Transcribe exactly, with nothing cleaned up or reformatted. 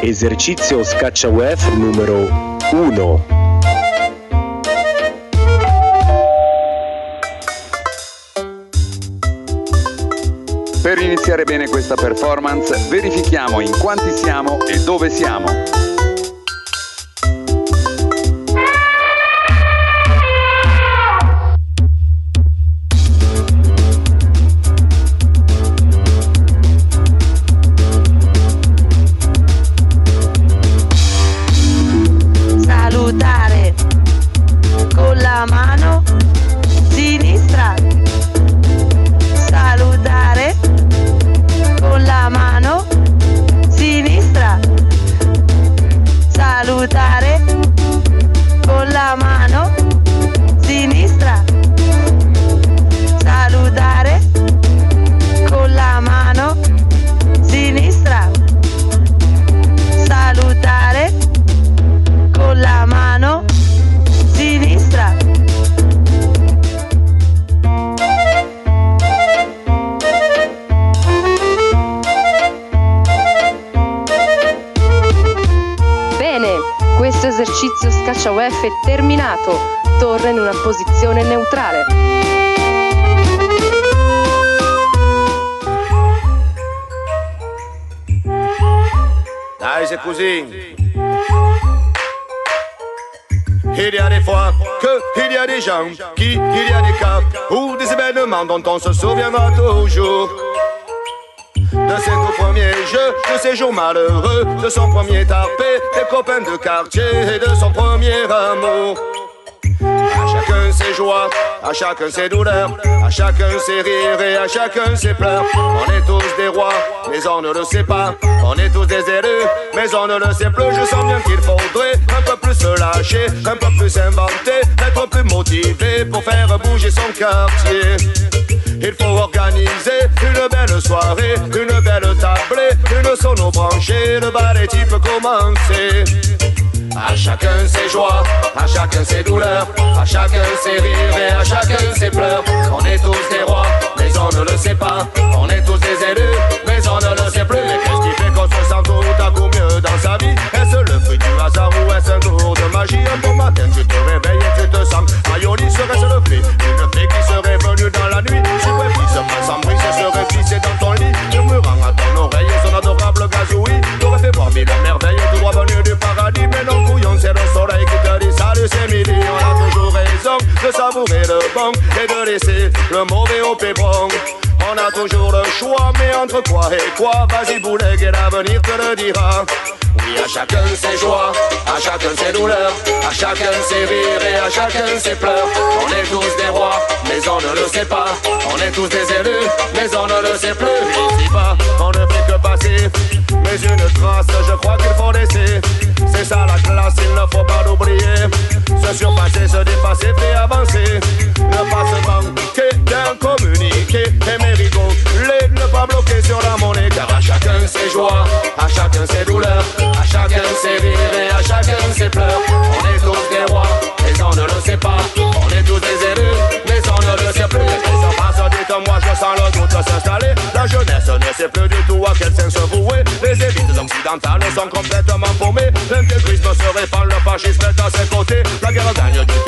Esercizio scaccia U E F numero uno. Per iniziare bene questa performance, verifichiamo in quanti siamo e dove siamo. Salutare con la mano sinistra. Salutare con la mano sinistra. Salutare con la mano sinistra. Salutare con la mano sinistra. Salutare con la mano sinistra. Bene, questo esercizio scaccia U E F è terminato. Torna in una posizione neutrale. Dai, c'est così. Il y a des fois que il y a des gens qui, il y a des cas ou des événements dont on se souviendra toujours. De ses tout premiers jeux, de ses jours malheureux, de son premier tapé, des copains de quartier et de son premier amour. À chacun ses joies, à chacun ses douleurs, à chacun ses rires et à chacun ses pleurs. On est tous des rois, mais on ne le sait pas. On est tous des élus, mais on ne le sait plus. Je sens bien qu'il faudrait un peu plus se lâcher, un peu plus inventer, être plus motivé pour faire bouger son quartier. Il faut organiser une belle soirée, une belle tablée, une sono branchée, le ballet type commencer. À chacun ses joies, à chacun ses douleurs, à chacun ses rires et à chacun ses pleurs. On est tous des rois, mais on ne le sait pas. On est tous des élus, mais on ne le sait plus. Mais qu'est-ce qui fait qu'on se sent tout à coup mieux dans sa vie? Est-ce le fruit du hasard ou est-ce un tour de magie? Un bon matin tu te réveilles et tu te sens aïoli. Serait-ce le fait une fée qui serait venue dans la nuit? Si ouais, puis se passe en brise, se serait glissée dans ton lit, murmurant à ton oreille son adorable gazouille. T'aurais fait voir mille merveilles, tout droit venu du paradis. Mais non, couillon, c'est le soleil qui te dit salut, c'est midi. On a toujours raison de savourer le bon et de laisser le mauvais au pébron. On a toujours le choix, mais entre quoi et quoi? Vas-y boulet, et l'avenir te le dira. Oui, à chacun ses joies, à chacun ses douleurs, à chacun ses rires et à chacun ses pleurs. On est tous des rois, mais on ne le sait pas. On est tous des élus, mais on ne le sait plus. Ici-bas, on ne fait que passer, mais une trace, je crois qu'il faut laisser. C'est ça la classe, il ne faut pas l'oublier. Se surpasser, se dépasser, fait avancer. Ne pas se manquer d'un communiqué. Aimer rigoler, ne pas bloquer sur la monnaie. Car à chacun ses joies, à chacun ses douleurs, à chacun ses rires et à chacun ses pleurs. On est tous des rois, mais on ne le sait pas. On est tous des élus, mais on ne le sait plus. Et ça passe, dites-moi, je sens le doute s'installer. La jeunesse ne sait plus du tout à quel sens se vouer. Les élites occidentales sont complètement paumées. L'intégrisme se répand, le fascisme est à ses côtés. La guerre gagne du